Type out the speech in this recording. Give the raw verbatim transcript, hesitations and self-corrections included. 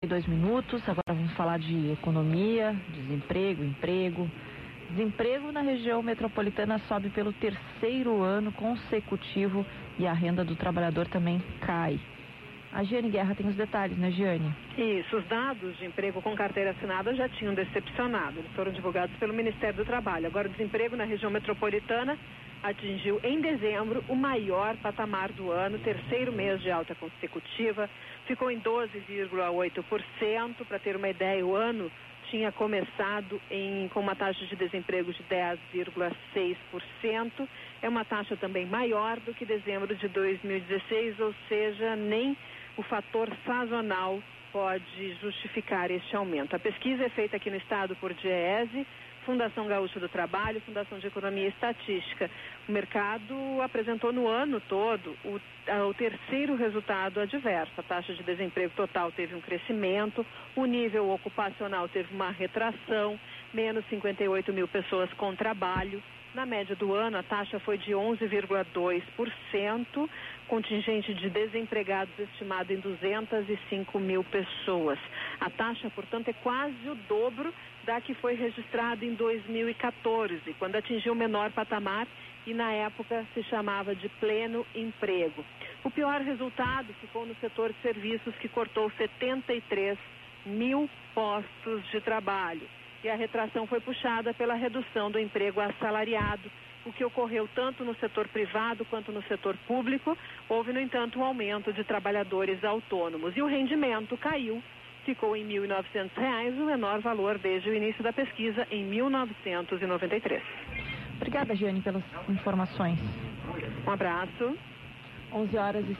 dois minutos. Agora vamos falar de economia, desemprego, emprego. Desemprego na região metropolitana sobe pelo terceiro ano consecutivo e a renda do trabalhador também cai. A Giane Guerra tem os detalhes, né, Giane? Isso, os dados de emprego com carteira assinada já tinham decepcionado. Eles foram divulgados pelo Ministério do Trabalho. Agora, o desemprego na região metropolitana atingiu em dezembro o maior patamar do ano, terceiro mês de alta consecutiva, ficou em doze vírgula oito por cento. Para ter uma ideia, o ano tinha começado em, com uma taxa de desemprego de dez vírgula seis por cento. É uma taxa também maior do que dezembro de dois mil e dezesseis, ou seja, nem o fator sazonal pode justificar este aumento. A pesquisa é feita aqui no estado por DIEESE, Fundação Gaúcha do Trabalho, Fundação de Economia e Estatística. O mercado apresentou no ano todo o, o terceiro resultado adverso. A taxa de desemprego total teve um crescimento, o nível ocupacional teve uma retração, menos cinquenta e oito mil pessoas com trabalho. Na média do ano, a taxa foi de onze vírgula dois por cento, contingente de desempregados estimado em duzentas e cinco mil pessoas. A taxa, portanto, é quase o dobro da que foi registrada em dois mil e quatorze, quando atingiu o menor patamar e, na época, se chamava de pleno emprego. O pior resultado ficou no setor de serviços, que cortou setenta e três mil postos de trabalho. E a retração foi puxada pela redução do emprego assalariado, o que ocorreu tanto no setor privado quanto no setor público. Houve, no entanto, um aumento de trabalhadores autônomos e o rendimento caiu, ficou em mil e novecentos reais, o menor valor desde o início da pesquisa, em mil novecentos e noventa e três. Obrigada, Giane, pelas informações. Um abraço. onze horas e